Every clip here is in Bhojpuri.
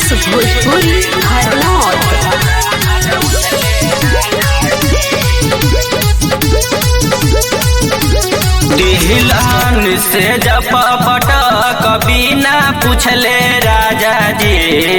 विकास भोजपुरी हरनौत। दिहलान से जप पटक बिना पूछले राजा जी,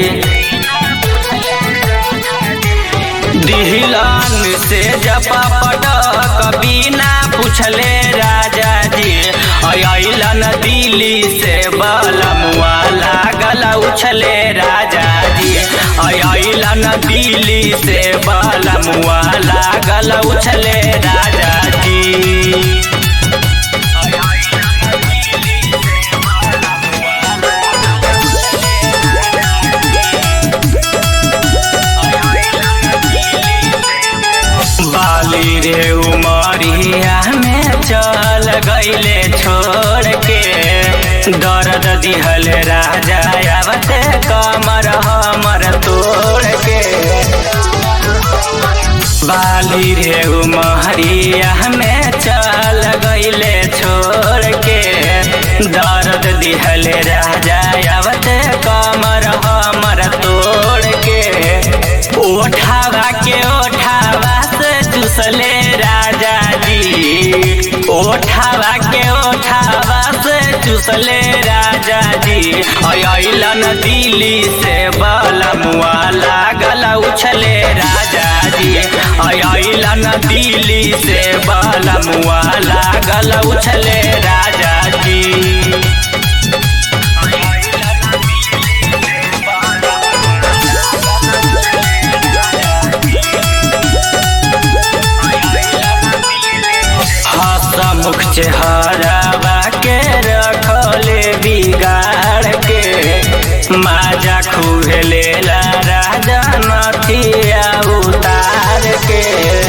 दिहलान से जप पटक बिना पूछले राजा जी, अइलन दिल्ली से बलमुआ लागल उछले राजा जी, अइलन दिल्ली से बलमुआ लागल उछले राजा जी। बाली रे उमरिया में चल गईले छोड़ के, दर्द दिहल राजा आवते कमर हमर तोड़ के। बाली रे उमरिया में चल गईले छोड़ के, दर्द दिहल राजा आवते कमर हमर तोड़ के। ओठावा के ओठावा चूसले राजा जी, ओठावा के ओठावा से चूसले राजा जी, अइलन दिल्ली से बलमुआ लागल उछले राजा जी, अइलन दिल्ली से बलमुआ लागल उछले राजा जी। मुख चेहरावा के रखले बिगाड़ के, माजा खूहे लेला राजा नथिया उतार के।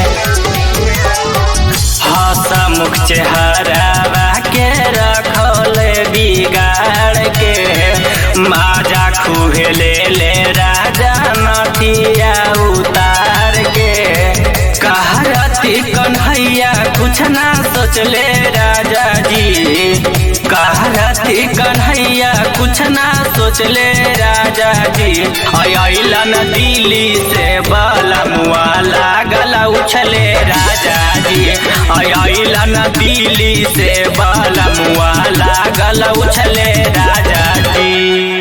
हंसा मुख चेहरावा के रखले बिगाड़ के, माजा खूहे लेले राजा नथिया उतार के। कहरती कन्हैया कुछ ना सोचले राजा जी, कहरती कन्हैया कुछ ना सोचले राजा जी, अइलन दिल्ली से बलमुआ लागल उछले राजा जी, अइलन दिल्ली से बलमुआ लागल उछले राजा जी।